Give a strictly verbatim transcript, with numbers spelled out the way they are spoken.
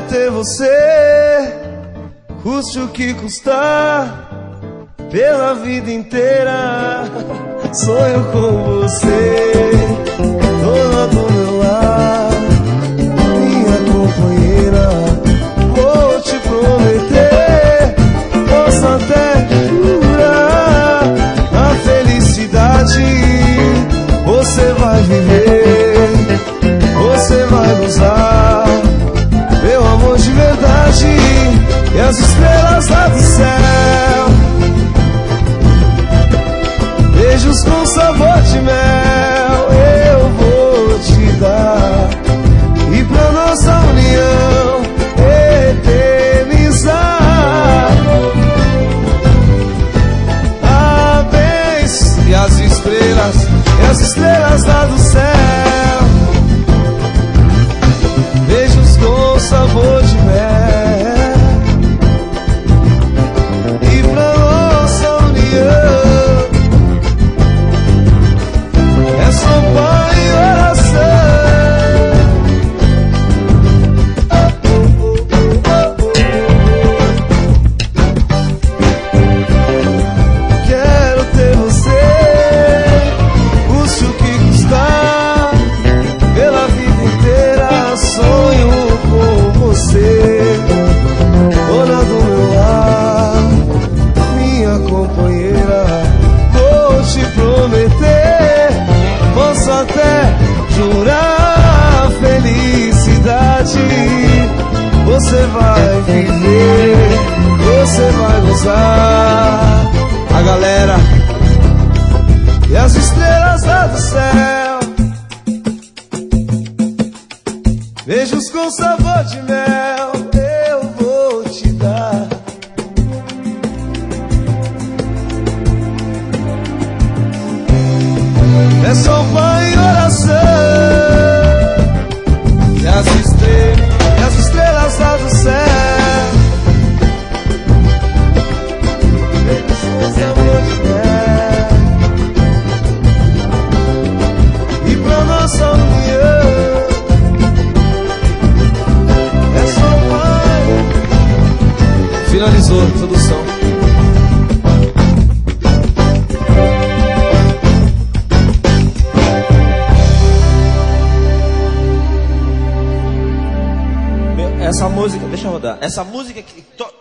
ter você, custe o que custar, pela vida inteira. Sonho com você, dona do meu lar, minha companheira. Vou te prometer, posso até jurar, a felicidade você vai viver, você vai gozar, meu amor de verdade. E as estrelas lá do céu, beijos com sabor de mel, eu vou te dar. E pra nossa união eternizar, a vez e as estrelas, e as estrelas lá do céu, beijos com sabor de mel. E pra nossa união é só pão e oração. Quero ter você, custe o que custar, pela vida inteira. Sonho com você, dona do meu lar, minha companheira. Vou te prometer, posso até jurar, a felicidade você vai viver, você vai gozar. A galera e as estrelas lá do céu, beijos com sabor de mel, eu vou te dar. É só pão e oração. E as estrelas, e as estrelas lá do céu, beijos com sabor de mel. E pra nossa união é só pão. Finalizou, produção. Essa música, deixa eu rodar. Essa música que to,